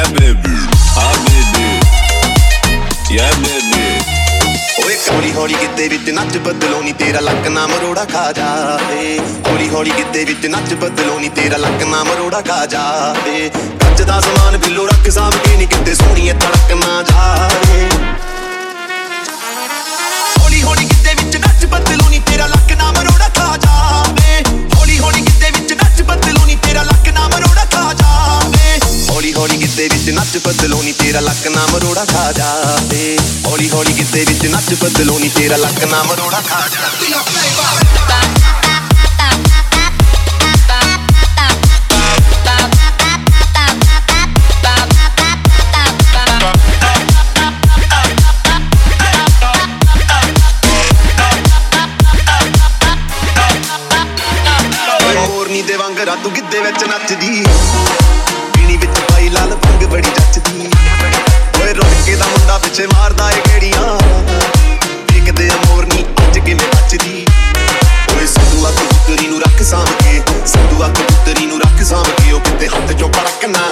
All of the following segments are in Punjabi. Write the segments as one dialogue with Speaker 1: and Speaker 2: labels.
Speaker 1: Yeah baby, ah baby, yeah baby। ਓਏ ਹੌਲੀ ਹੌਲੀ ਗਿੱਧੇ ਵਿੱਚ ਨੱਚ ਬਦਲੋ ਨੀ ਤੇਰਾ ਲੱਕ ਨਾ ਮਰੋੜਾ ਖਾ ਜਾਵੇ। ਹੌਲੀ ਹੌਲੀ ਗਿੱਧੇ ਵਿੱਚ ਨੱਚ ਬਦਲੋ ਨੀ ਤੇਰਾ ਲੱਕ ਨਾ ਮਰੋੜਾ ਖਾ ਜਾਵੇ। ਕੱਚ ਦਾ ਸਮਾਨ ਬਿੱਲੋ ਰੱਖ ਸਾਂਭ ਕੇ ਨੀ ਕਿਤੇ ਸੋਹਣੀਏ ਤੜਕ ਨਾ ਜਾਵੇ। ਹੌਲੀ ਹੌਲੀ ਗਿੱਧੇ ਵਿੱਚ ਨੱਚ ਬਦਲੋ ਨੀ ਤੇਰਾ ਲੱਕ ਨਾ ਮਰੋੜਾ ਖਾ ਜਾਵੇ। ਹੌਲੀ ਹੌਲੀ ਗਿੱਧੇ ਵਿੱਚ ਨੱਚ ਬਦਲੋ ਨੀ ਤੇਰਾ ਲੱਕ ਨਾ ਮਰੋੜਾ ਖਾ ਜਾਵੇ। ਹੌਲੀ ਹੌਲੀ ਗਿੱਧੇ ਵਿੱਚ ਨੱਚ ਬਦਲੋ ਨੀ ਤੇਰਾ ਲੱਕ ਨਾ ਮਰੋੜਾ ਖਾ ਜਾਵੇ। ਹੌਲੀ ਹੌਲੀ ਗਿੱਧੇ ਵਿੱਚ ਨੱਚ ਬਦਲੋ ਨੀ ਤੇਰਾ ਲੱਕ ਨਾ ਮਰੋੜਾ ਖਾ ਜਾਵੇ। ਮੋਰਨੀ ਦੇ ਵਾਂਗਰਾਂ ਤੂੰ ਗਿੱਧੇ ਵਿੱਚ ਨੱਚਦੀ। ਪੀਣੀ ਵਿੱਚ ਪਾਈ ਲਾਲ ਭੰਗ ਬੜੀ ਜੱਚਦੀ। ਓਏ ਰੋਕੇ ਦਾ ਮੁੰਡਾ ਪਿੱਛੇ ਮਾਰਦਾ ਏ ਗੇੜੀਆਂ। ਵੇਖਦੇ ਆ ਮੋਰਨੀ ਅੱਜ ਕਿਵੇਂ ਨੱਚਦੀ। ਓਏ ਸੰਧੂਆ ਕਬੂਤਰੀ ਨੂੰ ਰੱਖ ਸਾਂਭ ਕੇ, ਸੰਧੂਆ ਕਬੂਤਰੀ ਨੂੰ ਰੱਖ ਸਾਂਭ ਕੇ। ਉਹ ਕਿਤੇ ਹੱਥ ਚੋਂ ਪੜਕ ਨਾ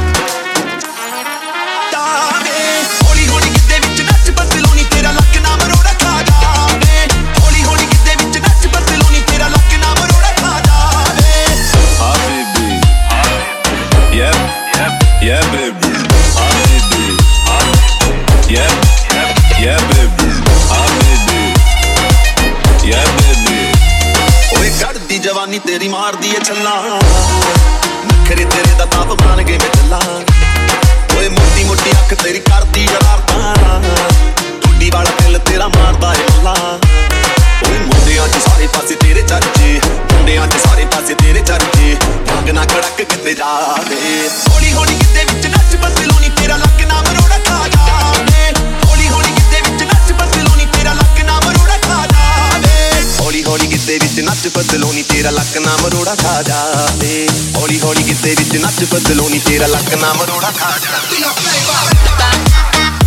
Speaker 1: ਜਾਵੇ। ਹੌਲੀ ਹੌਲੀ ਗਿੱਧੇ ਵਿੱਚ ਨੱਚ ਬਦਲੋ ਨੀ ਤੇਰਾ ਲੱਕ ਨਾ ਮਰੋੜਾ ਖਾ ਜਾਵੇ। ਹੌਲੀ ਹੌਲੀ ਗਿੱਧੇ ਵਿੱਚ ਨੱਚ ਬਦਲੋ ਨੀ ਤੇਰਾ ਲੱਕ ਨਾ ਮਰੋੜਾ ਖਾ ਜਾਵੇ। Ah baby, yeah, yeah baby, ah baby, yeah, yeah baby, ah baby, yeah baby। ਓਏ ਕੱਢਦੀ ਜਵਾਨੀ ਤੇਰੀ ਮਾਰਦੀ ਏ ਛੱਲਾਂ। ਨਖਰੇ ਤੇਰੇ ਦਾ ਤਾਪ ਮਾਨ ਕੇ ਮੈਂ ਚੱਲਾਂ। ਓਏ ਮੋਟੀ ਮੋਟੀ ਅੱਖ ਤੇਰੀ ਕਰਦੀ ਸ਼ਰਾਰਤਾਂ। ਠੁੱਡੀ ਵਾਲਾ ਦਿਲ ਤੇਰਾ ਮਾਰਦਾ ਏ ਮੱਲਾਂ। ਓਏ ਮੁੰਡਿਆਂ 'ਚ ਸਾਰੇ ਪਾਸੇ ਤੇਰੇ ਚਰਚੇ, ਮੁੰਡਿਆਂ 'ਚ ਸਾਰੇ ਪਾਸੇ ਤੇਰੇ ਚਰਚੇ। ਭੰਗ ਨਾ ਕੜਕ ਕਿਤੇ ਜਾਵੇ। ਹੌਲੀ ਹੌਲੀ ਗਿੱਧੇ ਵਿੱਚ ਨੱਚ ਬਦਲੋ ਨੀ ਤੇਰਾ ਲੱਕ ਨਾ ਮਰੋੜਾ ਖਾ ਜਾਵੇ। ਹੌਲੀ ਹੌਲੀ ਗਿੱਧੇ ਵਿੱਚ ਨੱਚ ਬਦਲੋ ਨੀ ਤੇਰਾ ਲੱਕ ਨਾ ਮਰੋੜਾ ਖਾ ਜਾਵੇ। ਹੌਲੀ ਹੌਲੀ ਗਿੱਧੇ ਵਿੱਚ ਨੱਚ ਬਦਲੋ ਨੀ ਤੇਰਾ ਲੱਕ ਨਾ ਮਰੋੜਾ ਖਾ ਜਾਵੇ। ਹੌਲੀ ਹੌਲੀ ਗਿੱਧੇ ਵਿੱਚ ਨੱਚ ਬਦਲੋ ਨੀ ਤੇਰਾ ਲੱਕ ਨਾ ਮਰੋੜਾ ਖਾ ਜਾਵੇ।